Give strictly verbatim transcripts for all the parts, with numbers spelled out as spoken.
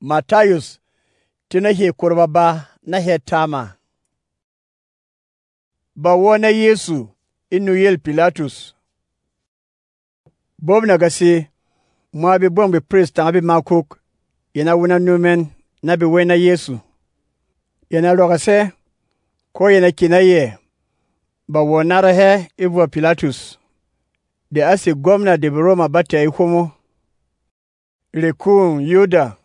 Matayus tina he kurba ba na he tama. Ba wona Yesu inu yel Pilatus. Bob na gasi mwa bi bon bi priest ta bi makuk yana wuna numen na bi wena Yesu. Yana rogase ko yana kinaye ba wona rahe ibu Pilatus. De asi gwamna de Roma bata yi homo. Rekun Yuda.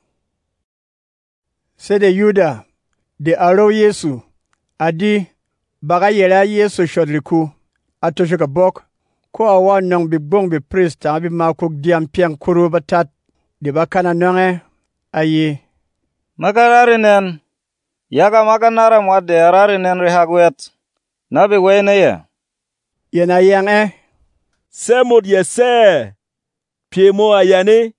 Sede Yuda de aro Yesu adi baga yera Yesu shodriku atoshoka bok ko awa nong bi bong bi priest ta bi makuk diam piang kuru batat de bakana nonge ayi magararinen yaga maganara mwade yararinen rehagwet nabi wene ye yena yange semod yese piemo ayane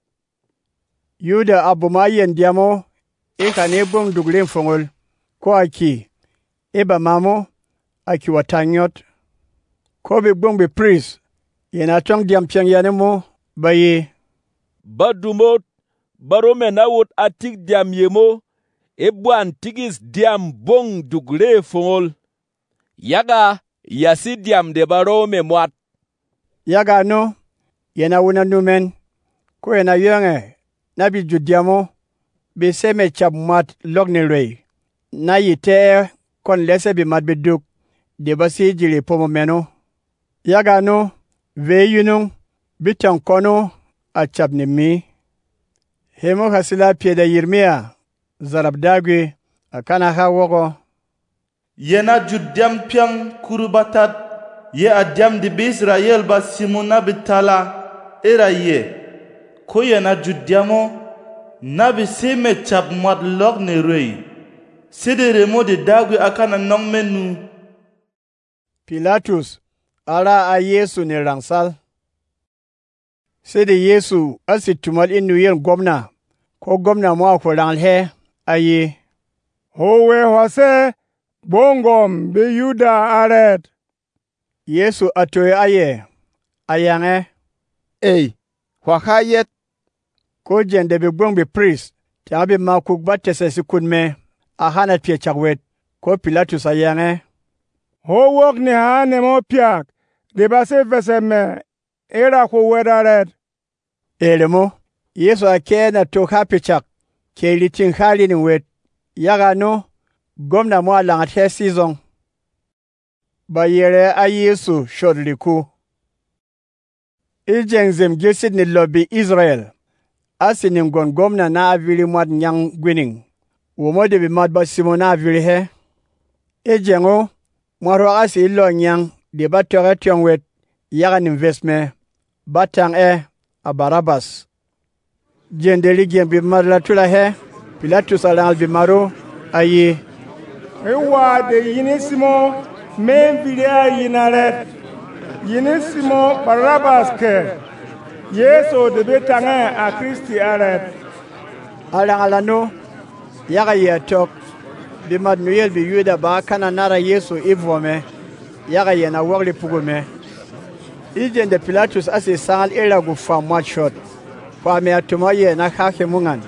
Yuda abuma yen diamo eka ne bong duglen fongol ko aki eba mamo aki watanyot ko bi bong bi priest yena tong diam piang yanemo baye badumot barome na wot atik diam yemo ebuan tigis diam bong dugle fongol yaga yasi diam de barome mwat yaga no yena wuna numen ko yena yenge na bi judiamo bi seme chab mat lognelwe na yite kon lese bi mat biduk de basi jiri pomo meno yaga no ve yunung bitan kono a chab ni mi hemo hasila pieda Yirmia zarabdagwe akana hawogo yena judiam piang kurubatat ye adiam de Israel ba simona bitala era ye ko yena judiamo nabi seme chab mat logne rei sedere mo de dagwe akana nongmenu. Pilatus ara a Yesu ne rangsal sede Yesu asitumal inu yen gomna ko gomna mo ko rangle ayi howe hose bongom be Yuda aret Yesu atoye aye ayange ei hwahayet ko jende be bong be priest tabe makuk batese sikunme ahana pie chagwet ko Pilatus ayange ho wok ni hane mo piak de base veseme era ko wedaret elemo Yesu akena to hapichak ke litin hali ni wet yaga no gomna mo alanga the season ba yere a Yesu shodliku ijengzem gesid ni lobby Israel asinin gon gomna na avili mwad nyang gwining womo de bi mad ba simona avili he ejengo mwaro asi ilo nyang de batore tyongwet yaga investment batang e a Barabas jendeli gen bi marla tula he Pilatus alangal bi maro ayi ewa de yinisimo men bilia yinaret yinisimo Barabas ke Yesu de betange a Kristi aret alangalano yaga yetok bi mad nuyel bi Yuda ba kana nara Yesu ivome yaga yena wogli pugume ijende Pilatus ase sangal era gu famwa shot kwa me atumaye na khake mungan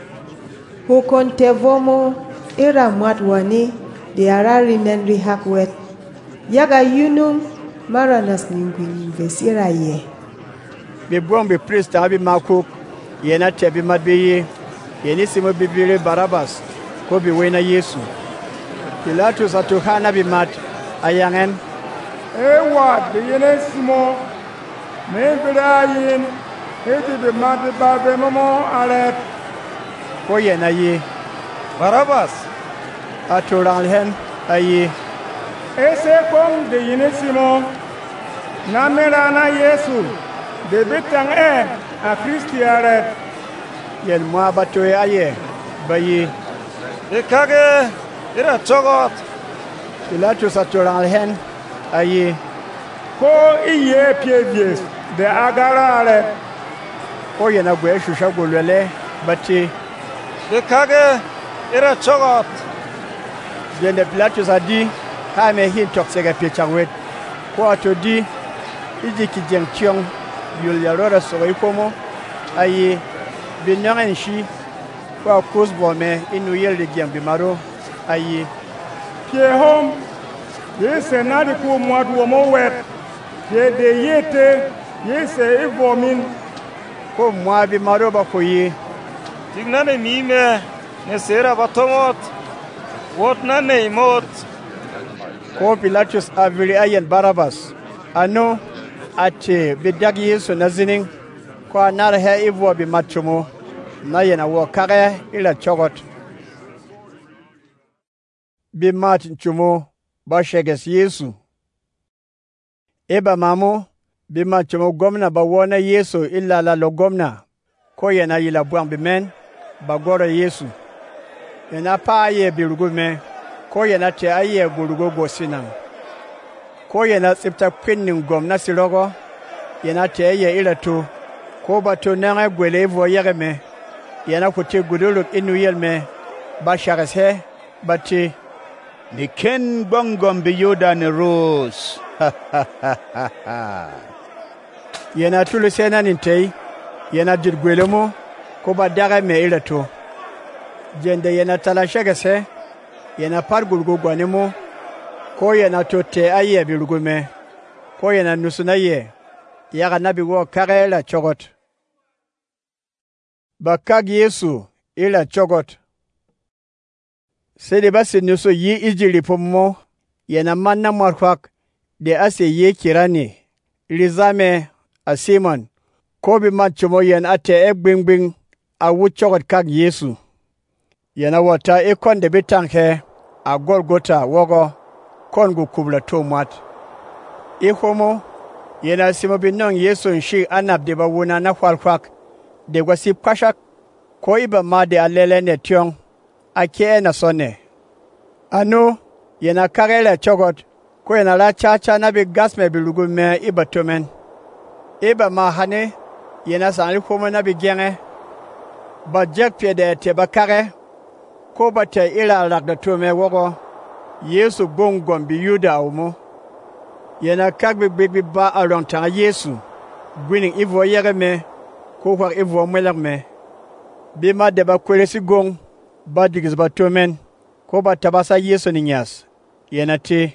hukontevomo era mwatwani de arari nenri hakwet yaga yunum maranas ningwini vesira ye be bombe priest abi makuk yena tebi madbe yeni simo bibire Barabas ko bi wena Yesu Pilatus atuhana bi mat ayangen ewa de yinisimo men bilayin eti be mat ba be momo aret ko yena ye Barabas atural hen ayi ese kom de yinisimo na mera na Yesu de bitang e a Kristi aret yen mwa batoye aye bayi ekage ira chogot Pilatus atural hen ayi ko iye pievies de agara aret ko yena gwe shusha golwele bati ekage ira chogot jende Pilatus adi ha me hin toksega pichawet ko atodi iji kijeng tiong yul yarora so ikomo ayi binyangen shi kwa kus bome inu yel de giam bi maro ayi pie hom ye se na de ko mo adu mo wet ye de yete ye se ivomin ko mwa bi maro ba ko yi tigna ne mime ne sera batomot wot na ne mot ko Pilatus aviri ayen Barabas ano ate bidag Yesu na zinin ko anar he ivo bi machumo na yena wo kare ila chogot bi mat chumo ba sheges Yesu eba mamo bi machumo gomna ba wona Yesu illa la lo gomna ko yena yila buang bi men ba goro Yesu yena pa ye bi rugume ko yena te aye gurugo gosinan ko yena tsipta kwinnin gomna sirogo yena te aye ilato ko bato nanga gwele vo yegeme yana ko te guduluk inu yelme ba shagashe bati ni ken bongom bi yuda ne rose yana tulu sena nintei yana dir gwelemo ko ba daga me ilato jende yana tala shagashe yana par gurgu gwanimo ko yana tote aye bi rugume ko yana nusunaye yaga nabi wo kare la chogot bakag Yesu ila chogot sede basi nusu yi ijili pomo yana manna marfak de ase ye kirani lizame a Simon ko bi machumo yana ate egbingbing a wu chogot kag Yesu yana wata ikon de bitanke a Golgota wogo kongu kubla tomat ihomo yana simo binong Yesu nshi anab de bawuna na kwalkwak de wasi pashak ko iba ma de alele ne tyong ake na sone ano yana karele chogot ko yana la chacha na bi gasme bilugu me iba tomen iba ma hane yana sanli homo na bi genge ba jek pie de te bakare ko bate ila lagda tome wogo Yesu bongom bi Yuda umo yana kagbe bigbi ba along tanga Yesu gwinin ivo yegeme ko war ivo melagme bi ma de ba kwelesi gong ba digis ba tomen ko ba tabasa Yesu ninyas yana te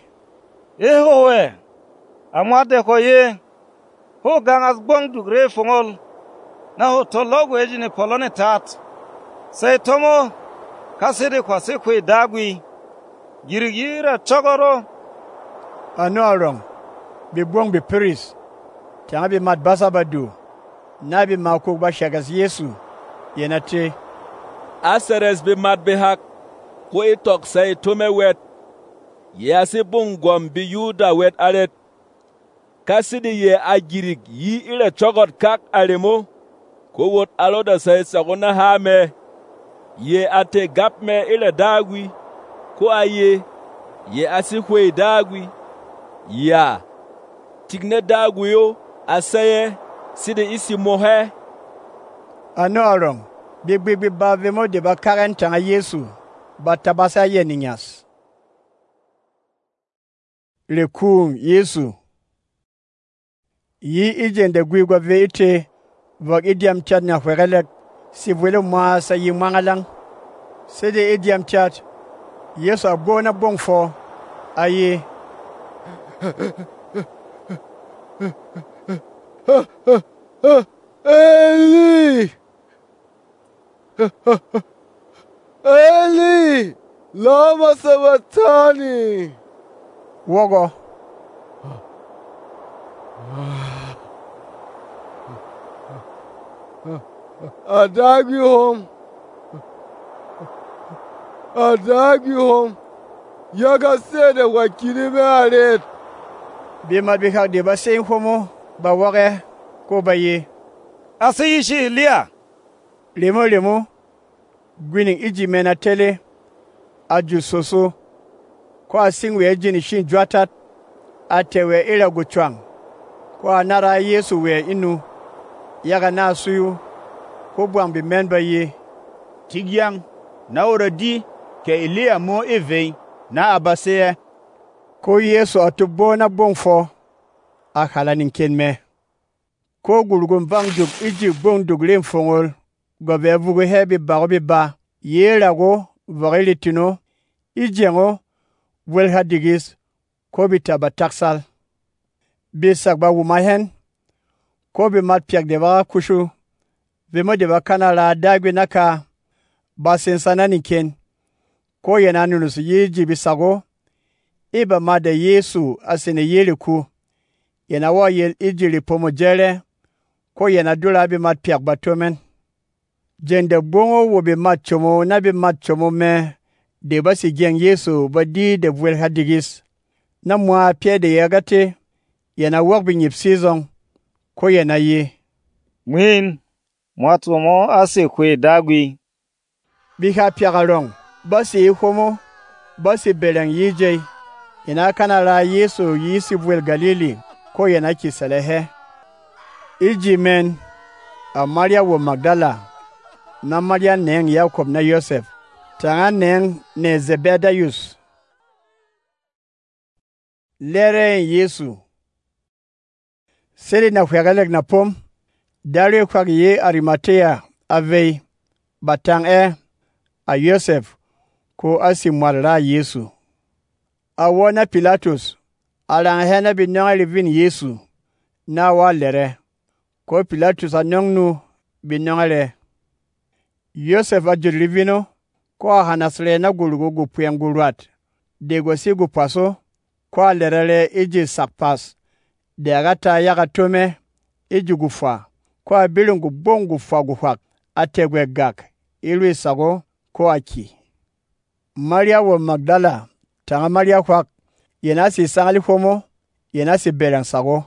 ehowe amade ko ye ho gangas bong dugre fongol na ho tologo ejine polone tat sai tomo kasede kwa se kwe dagwi girigira chogoro ano arong bi bong bi Paris tanga bi mat basa badu nabi mako ba shagas Yesu yana te aseres bi mat bi hak ko itok sai tome wet yasi bungom bi Yuda wet alet kasidi ye agirig yi ire chogot kak alemo ko wot aloda sai sagona hame ye ate gapme ile dagwi ko aye ye asikwe dagwi ya tigne dagwi yo asaye side isi mohe ano arong bi bi bi ba ve mo de ba karanta Yesu ba tabasa ye ninyas le kum Yesu yi ijende gwigwa ve ite vok idiam chat na hwerelek si vwele mwa sa yi mangalang sede idiam chat Yesu abona bongfo aye Eli Eli lama sabachthani wogo I drag you home. I drag you home. Yaga said that what killed me at it. Be mad be how de ba saying homo ba wore ko ba ye. Asayi shi Lia. Lemo lemo. Gwinin iji mena tele. Aju soso. Ko asing we ejini shin jwatat. Ate we ila guchwang. Ko anara Yesu we inu. Yaga na suyu. Ko buang bi men ba ye. Tigyang na oradi ke Elia mo eve na abase. Ko Yesu atubona bongfo. Akhala ninken me. Ko gulgum vangjuk iji bongdug lim fongol. Gobe vugu hebi barobi ba. Ye rago vogeli tino, ijengo, welha digis, ko bi taba taksal. Bi sakba wumahen, ko bi mat piak deba kushu, bi mo deba kanala dagwi naka, basin sanani ken, ko yena nunus ye jibi sago, iba mada Yesu asine yeli ku, yena wa yel ijili pomo jele, ko yena dula bi mat piak batomen. Jende bongo wo bi mat chomo na bi mat chomo me, de basi geng Yesu ba di de vuel hadigis. Na mwa pie de yagate, yena wak bi nyip sizong, ko yena ye. Mwin, mwatu mo ase kwe dagwi. Bika piakalong, basi ikomo, basi beleng yijay, yena kanala Yesu yisi vuel Galili, ko yena kisalehe. Iji men, a Maria wo Magdala, na Maria neng Yakob na Yosef, tanga neng ne Zebedayus. Lere Yesu. Seli na kwegalek na pom, dali kwag ye Arimatea avei, batang e, a Yosef, ko asi mwalra Yesu. Awana Pilatus, alang hena binong alivin Yesu, na wa lere, ko Pilatus anong nu binong ale. Yosef ajulivino, ko hanasle na gulugu gupuyang gulwat, degosi gupaso, ko lerele iji sakpas, de agata yagatome, iji gufa, ko abilungu bongu fa gufak, ategwe gak, ilwi sago, ko aki. Maria wo Magdala, tanga Maria kwak, yenasi sangali homo, yenasi belang sago.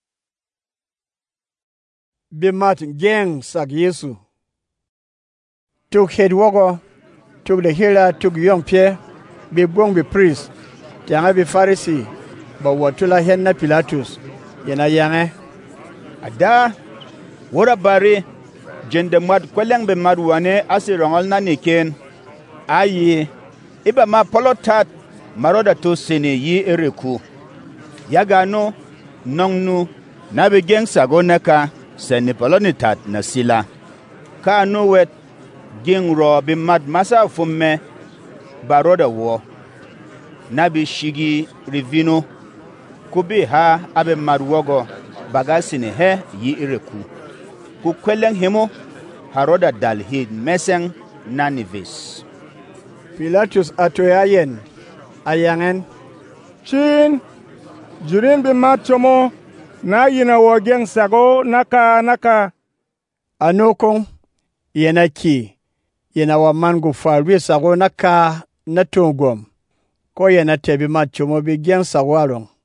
Bimat geng sak Yesu. Tuk head wogo, tuk the hila, tuk young pie, be bong be priest, tanga be Pharisee, ba watula hen na Pilatus, yena yange. Ada, wora bari, jende mad kweleng be madwane asi rongol na niken. Ayi, iba ma polotat, maroda to sene yi ereku. Yagano, nongnu, nabe geng sago neka, sene polonitat na sila. Ka no wet, geng ro be mad masa fumme, baroda wo. Nabi shigi rivino, kubi ha abe madwogo, bagasine he yi ereku. Ku kweleng hemo, haroda dalhid meseng nanivis. Pilatus atoyayen, ayangen. Chin, jurin bi mat chomo, na yina wo geng sago naka naka. Anokong, yena ki, yena wa mangu falwi sago naka na tungom, ko yena tebi mat chomo bi geng sago along.